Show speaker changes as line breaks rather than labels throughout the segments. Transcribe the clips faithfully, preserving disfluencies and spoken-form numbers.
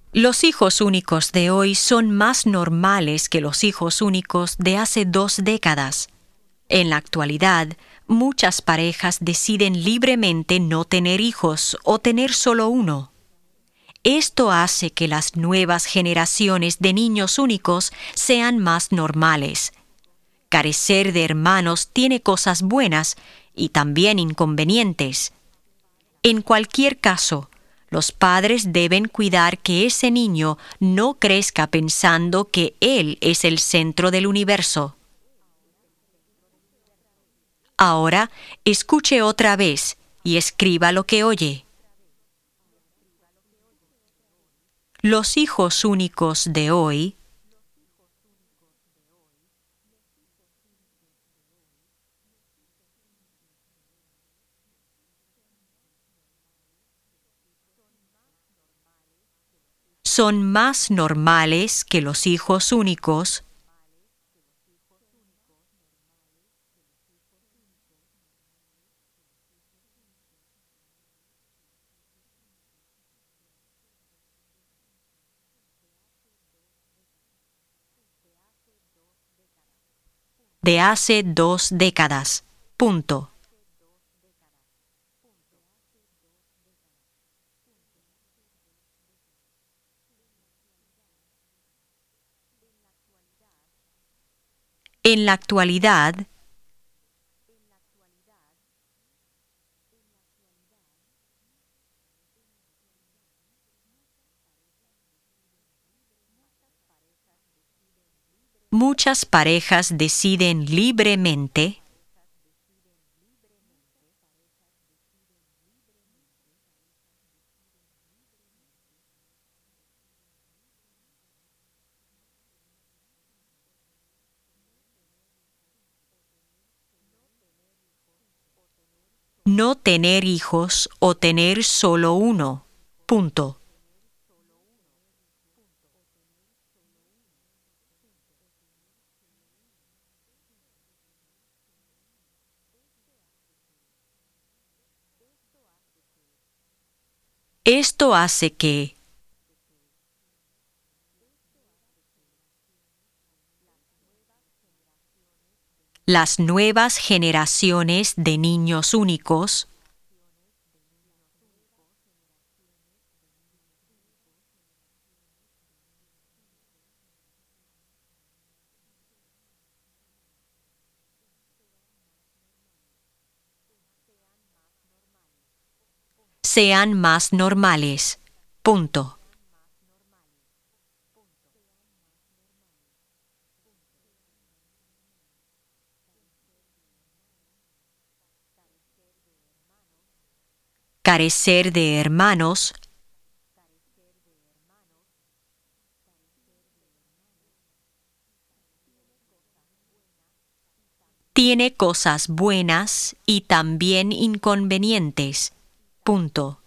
Los hijos únicos de hoy son más normales que los hijos únicos de hace dos décadas. En la actualidad, muchas parejas deciden libremente no tener hijos o tener solo uno. Esto hace que las nuevas generaciones de niños únicos sean más normales. Carecer de hermanos tiene cosas buenas y también inconvenientes. En cualquier caso, los padres deben cuidar que ese niño no crezca pensando que él es el centro del universo. Ahora, escuche otra vez y escriba lo que oye. Los hijos únicos de hoy son más normales que los hijos únicos de hace dos décadas. Punto. En la actualidad, muchas parejas deciden libremente no tener hijos o tener solo uno. Punto. Esto hace que las nuevas generaciones de niños únicos sean más normales. Punto. Carecer de hermanos tiene cosas buenas y también inconvenientes. Punto.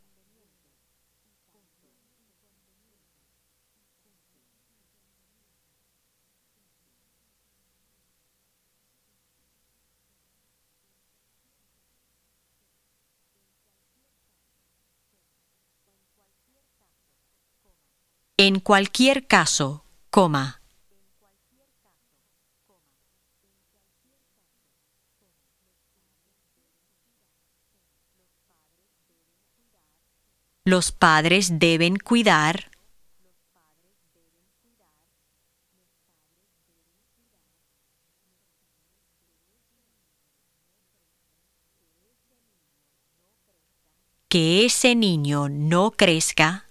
En cualquier caso, coma. Los padres deben cuidar que ese niño no crezca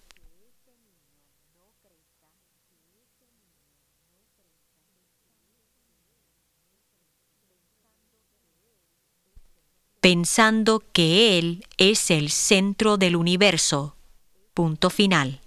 pensando que él es el centro del universo. Punto final.